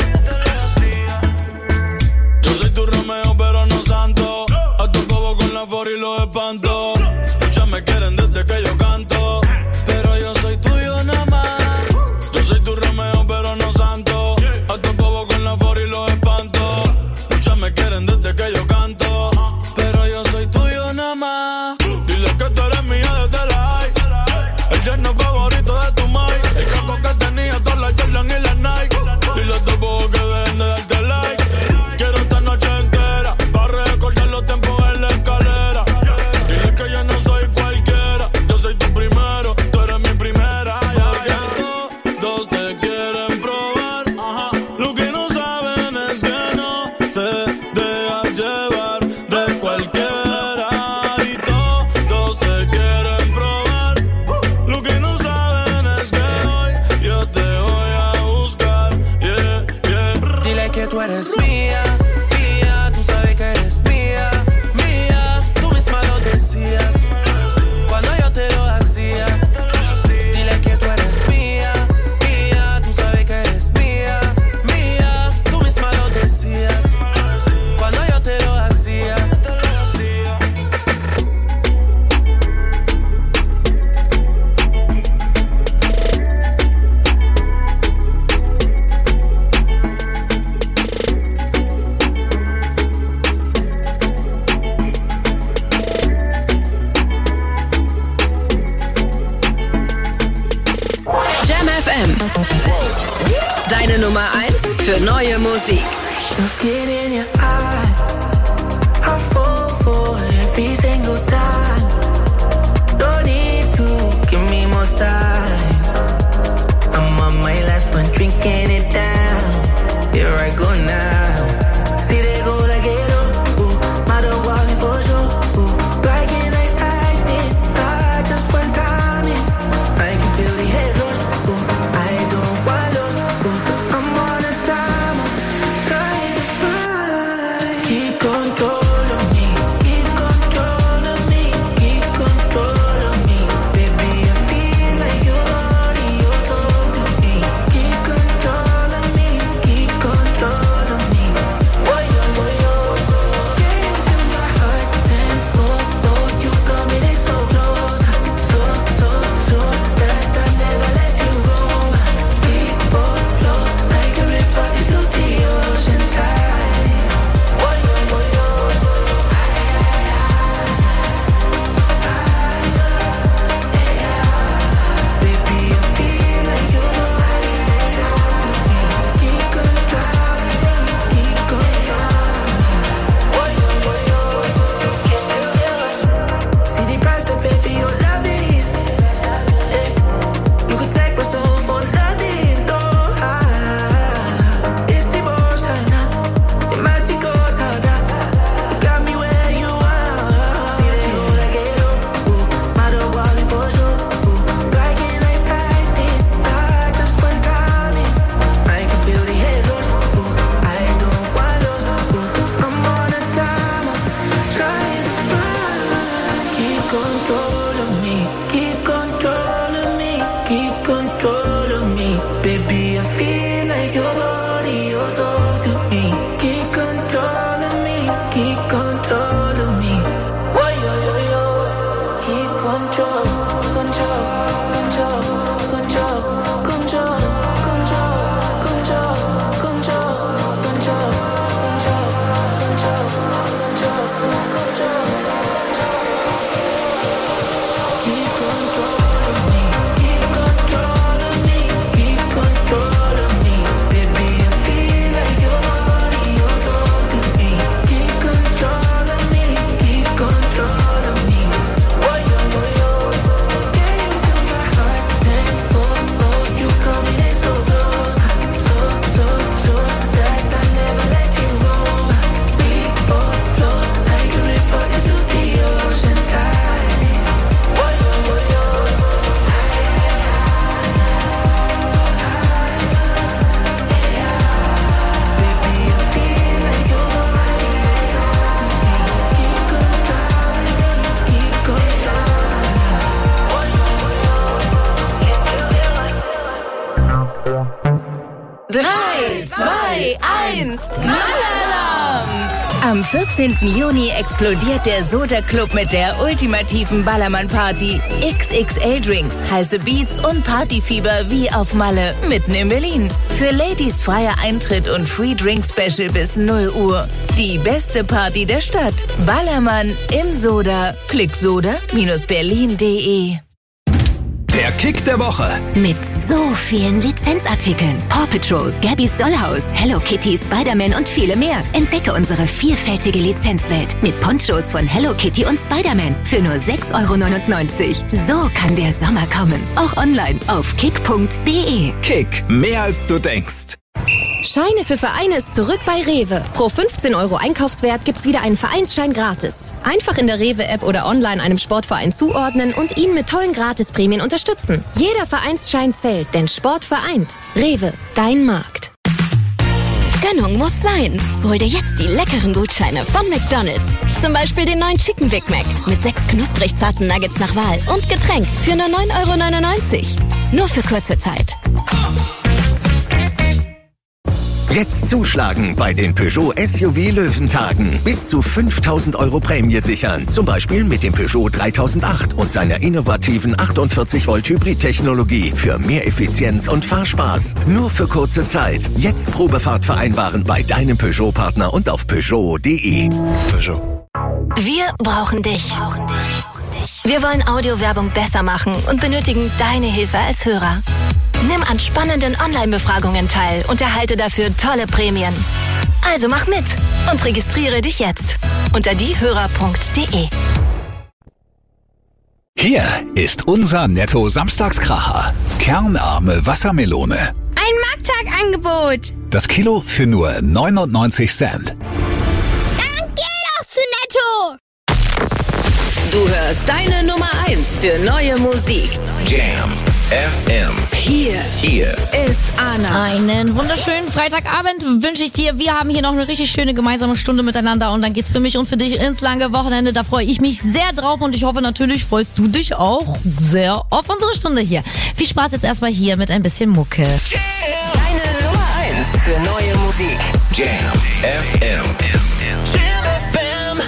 Yo soy tu Romeo pero no santo. Y los espanto. Muchas me quieren desde que yo canto, pero yo soy tuyo nada más. Yo soy tu Romeo pero no santo. A tu bobo con la for y los espanto. Muchas me quieren desde que yo canto, pero yo soy tuyo nada más. Dile que tú eres mía desde la high. El yerno favorito de tu mai. El caco que tenía todas las Jordan y las Nike. Dile a tu bobo que dejen de darte like. Quiero esta noche entera para recordar los tiempos en la escalera. Que yo no soy cualquiera, yo soy tu primero, tú eres mi primera. Todos te quieren probar, lo que no saben es que no te dejas llevar de cualquiera. Y todos te quieren probar, lo que no saben es que hoy yo te voy a buscar. Dile que tú eres mía, mía. Tú sabes que eres mía, mía. Tú misma lo decías cuando yo te lo hacía. Dile que tú eres mía, mía. Tú sabes que eres mía, mía. Tú misma lo decías cuando yo te lo hacía. Deine Nummer 1 für neue Musik. Looking in your eyes, I fall for every single time. No need to give me more signs. I'm on my last one, drinking it down. Here I go now. See they go like it up, my dog walking for sure. Like it like lightning, I just want timing. I can feel the head rush. I don't want lost. I'm on a timer, trying to find. Keep control of me, keep control of me. control of me. Keep control of me. Keep control of me. Baby, I feel like your body, your soul to me. Keep control of me. Keep control of me. Why, yo, yo, yo. Keep control, control, control, control, control, control, control, control, control, control, control, control, control. Keep control of me. Keep control of me. Keep control of me. Baby, I feel like your body, your soul to me. Keep control of me. Keep control of me. Why, yo, yo, yo. Can you feel my heart tempo? Oh, you coming in so close, so, so, so that I never let you go. We both float like a river into the ocean tide. Why, yo, yo, yo. Baby, I feel like your body, your soul to me. Keep control of me. Keep control of me. Why, yo, yo, yo. 3, 2, 1, Malalarm! Am 14. Juni explodiert der Soda Club mit der ultimativen Ballermann-Party. XXL-Drinks, heiße Beats und Partyfieber wie auf Malle, mitten in Berlin. Für Ladies freier Eintritt und Free Drink Special bis 0 Uhr. Die beste Party der Stadt. Ballermann im Soda. Klick soda-berlin.de. Der Kick der Woche. Mit so vielen Lizenzartikeln. Paw Patrol, Gabby's Dollhouse, Hello Kitty, Spider-Man und viele mehr. Entdecke unsere vielfältige Lizenzwelt mit Ponchos von Hello Kitty und Spider-Man für nur 6,99 €. So kann der Sommer kommen. Auch online auf kick.de. Kick, mehr als du denkst. Scheine für Vereine ist zurück bei Rewe. Pro 15 € Einkaufswert gibt's wieder einen Vereinsschein gratis. Einfach in der Rewe-App oder online einem Sportverein zuordnen und ihn mit tollen Gratisprämien unterstützen. Jeder Vereinsschein zählt, denn Sport vereint. Rewe, dein Markt. Gönnung muss sein. Hol dir jetzt die leckeren Gutscheine von McDonald's. Zum Beispiel den neuen Chicken Big Mac mit 6 knusprig zarten Nuggets nach Wahl und Getränk für nur 9,99 €. Nur für kurze Zeit. Jetzt zuschlagen bei den Peugeot SUV Löwentagen. Bis zu 5.000 € Prämie sichern. Zum Beispiel mit dem Peugeot 3008 und seiner innovativen 48 Volt Hybrid-Technologie für mehr Effizienz und Fahrspaß. Nur für kurze Zeit. Jetzt Probefahrt vereinbaren bei deinem Peugeot-Partner und auf Peugeot.de. Peugeot. Wir brauchen dich. Wir wollen Audiowerbung besser machen und benötigen deine Hilfe als Hörer. Nimm an spannenden Online-Befragungen teil und erhalte dafür tolle Prämien. Also mach mit und registriere dich jetzt unter diehörer.de. Hier ist unser Netto-Samstagskracher. Kernarme Wassermelone. Ein Markttagangebot. Das Kilo für nur 99 Cent. Dann geh doch zu Netto. Du hörst deine Nummer 1 für neue Musik. Jam FM. Hier ist Anna. Einen wunderschönen Freitagabend wünsche ich dir. Wir haben hier noch eine richtig schöne gemeinsame Stunde miteinander und dann geht's für mich und für dich ins lange Wochenende. Da freue ich mich sehr drauf und ich hoffe natürlich freust du dich auch sehr auf unsere Stunde hier. Viel Spaß jetzt erstmal hier mit ein bisschen Mucke. Deine Nummer 1 für neue Musik. Jam FM. Jam FM.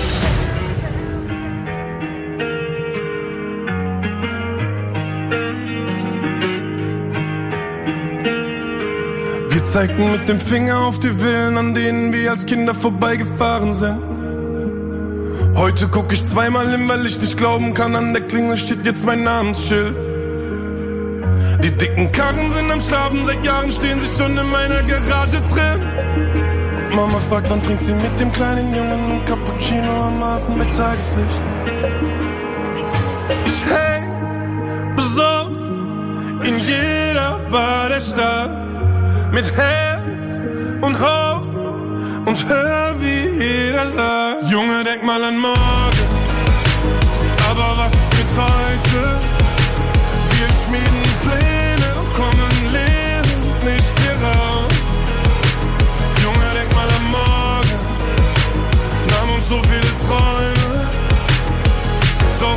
Wir zeigten mit dem Finger auf die Villen, an denen wir als Kinder vorbeigefahren sind. Heute guck ich zweimal hin, weil ich nicht glauben kann, an der Klingel steht jetzt mein Namensschild. Die dicken Karren sind am Schlafen, seit Jahren stehen sie schon in meiner Garage drin. Und Mama fragt, wann trinkt sie mit dem kleinen Jungen ein Cappuccino am Hafen mit Tageslicht. Ich häng besoffen in jeder Bar der Stadt. Mit Herz und Hoffnung und hör, wie jeder sagt: Junge, denk mal an morgen, aber was ist mit heute? Wir schmieden Pläne, doch kommen lebend nicht hier raus. Junge, denk mal an morgen, nahmen uns so viele Träume, doch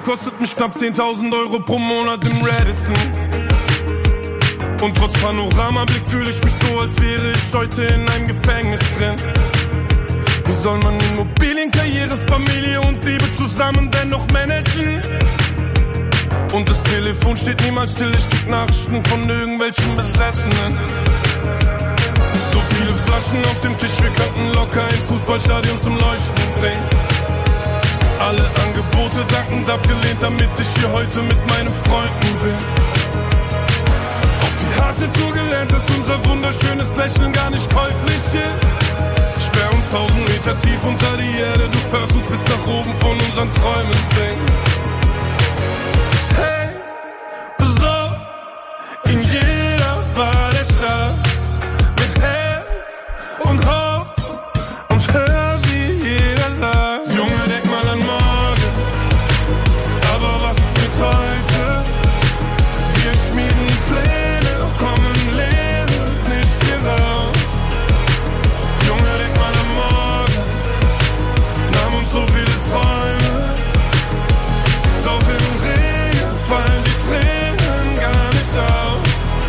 kostet mich knapp 10.000 Euro pro Monat im Radisson. Und trotz Panoramablick fühle ich mich so, als wäre ich heute in einem Gefängnis drin. Wie soll man Immobilien, Karriere, Familie und Liebe zusammen dennoch managen? Und das Telefon steht niemals still, ich krieg Nachrichten von irgendwelchen Besessenen. So viele Flaschen auf dem Tisch, wir könnten locker ein Fußballstadion zum Leuchten bringen. Alle Angebote dankend abgelehnt, damit ich hier heute mit meinen Freunden bin. Auf die harte Tour gelernt, dass unser wunderschönes Lächeln gar nicht käuflich ist. Sperr uns 1000 Meter tief unter die Erde, du hörst uns bis nach oben von unseren Träumen singen. Hey, besoffen, in jeder Bar der Stadt, mit Herz und Hoffnung und hör, wie jeder sagt. Junge, denk mal an morgen, aber was ist mit heute? Wir schmieden Pläne, doch kommen Leben nicht hier raus. Junge, denk mal an morgen, nahm uns so viele Träume, doch im Regen fallen die Tränen gar nicht auf.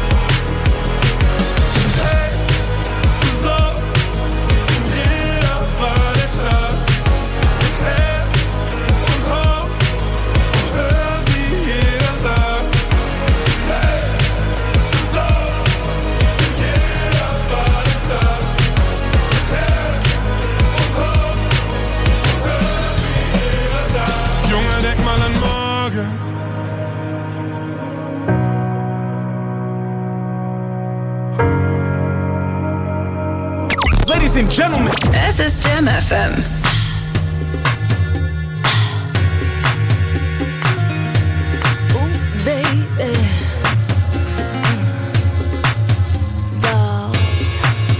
Hey, so, in jeder Bar der Stadt, mit Herz und Hoffnung und hör, wie jeder sagt. Hey, so, in jeder Bar der Stadt, mit Herz und Hoffnung und hör, wie jeder sagt. Junge, denk mal an morgen. Ladies and Gentlemen, Es ist Jam FM. Baby, dolls.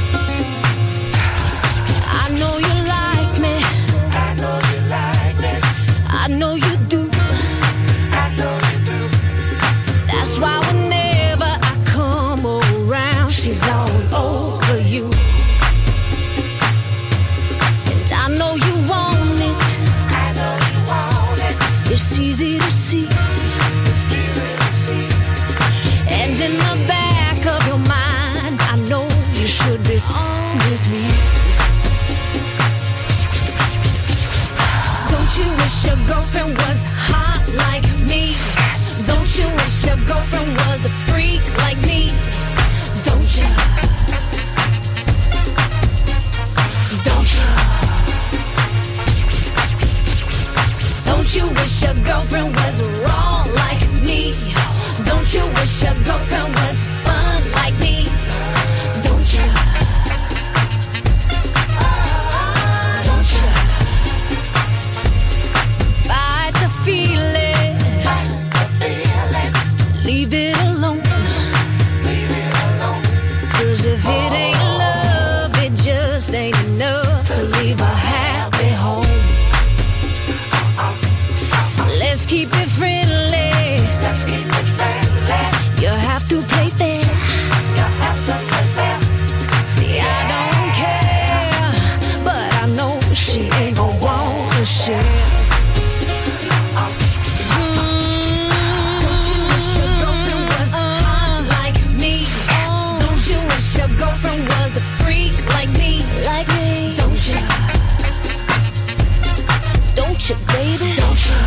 I know you like me. I know you like me. I know you do. I know you do. That's why whenever I come around, she's all over you. And I know you want it. I know you want it. It's easy to see. And in the back of your mind, I know you should be on with me. Don't you wish your girlfriend was hot like me? Don't you wish your girlfriend was a freak like me? Don't you? Don't you? Don't you wish your girlfriend was raw like me? Don't you wish your girlfriend was fun like me? Don't you? Don't you? Fight the feeling. Leave it alone. 'Cause if it ain't love, it just ain't enough to leave a happy home. Let's keep it friendly. Let's keep it friendly. You have to play fair. You have to play fair. See, I don't care, but I know she ain't gon' wanna share. Don't you wish your girlfriend was hot like me? Don't you wish your girlfriend was a freak like me? Like me? Don't you? Don't you, baby? Don't you?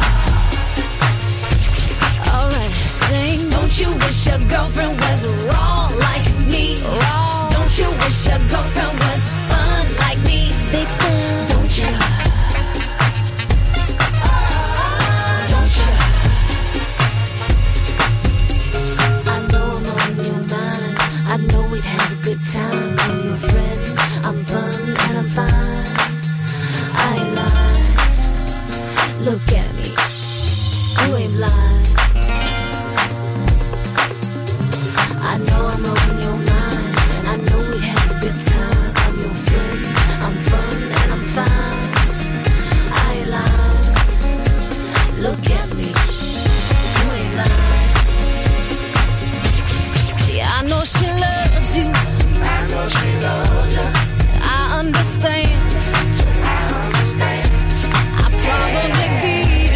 Alright, sing. Don't you wish your girlfriend was raw like me? Raw. Don't you wish your girlfriend was fun like me? Big fun. Don't you? Don't you? I know I'm on your mind. I know we'd have a good time. I'm your friend. I'm fun and I'm fine. I ain't lying. Look at me. You ain't blind. I know I'm on your mind. I know we'd have a good time. I'm your friend. I'm fun and I'm fine. I ain't lying. Look at me. You ain't lying. See, I know she loves you. I know she loves you. I understand. I understand. I'd probably be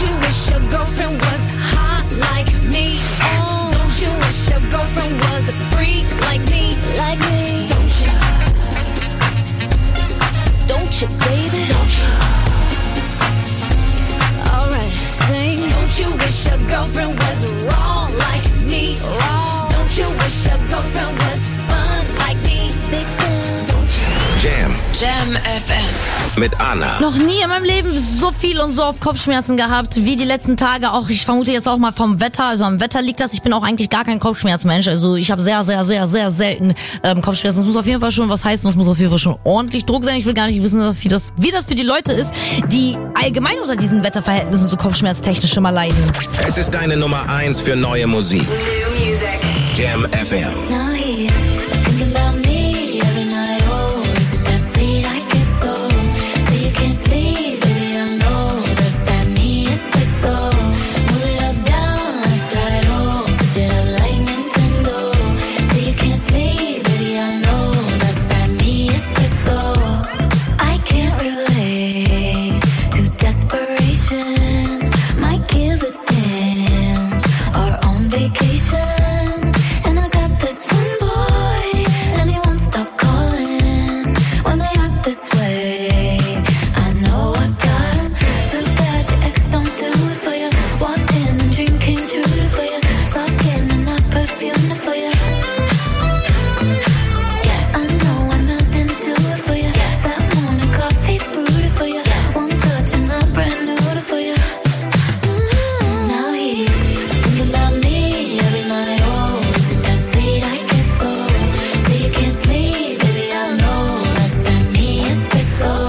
you wish your girlfriend was hot like me? Don't you wish your girlfriend was a freak like me? Like me? Don't you? Don't you, baby? Don't you? Alright, sing. Don't you wish your girlfriend was wrong like me? Wrong. Don't you wish your girlfriend was fun like me? Big fun. Don't you? Jam FM. Mit Anna. Noch nie in meinem Leben so viel und so oft Kopfschmerzen gehabt wie die letzten Tage. Auch ich vermute jetzt auch mal vom Wetter. Also am Wetter liegt das. Ich bin auch eigentlich gar kein Kopfschmerzmensch. Also ich habe sehr, sehr, sehr, sehr selten Kopfschmerzen. Das muss auf jeden Fall schon was heißen. Das muss auf jeden Fall schon ordentlich Druck sein. Ich will gar nicht wissen, wie das für die Leute ist, die allgemein unter diesen Wetterverhältnissen so kopfschmerztechnisch immer leiden. Es ist deine Nummer 1 für neue Musik. Jam FM. Now he's thinking about me every night. Oh, is it that sweet? I guess so. So you can't sleep, baby, I know. Does that mean it's so? Move it up, down, left, right, oh. Switch it up like Nintendo. So you can't sleep, baby, I know. Does that mean it's so? I can't relate to desperation. Might give a damn. Or on vacation.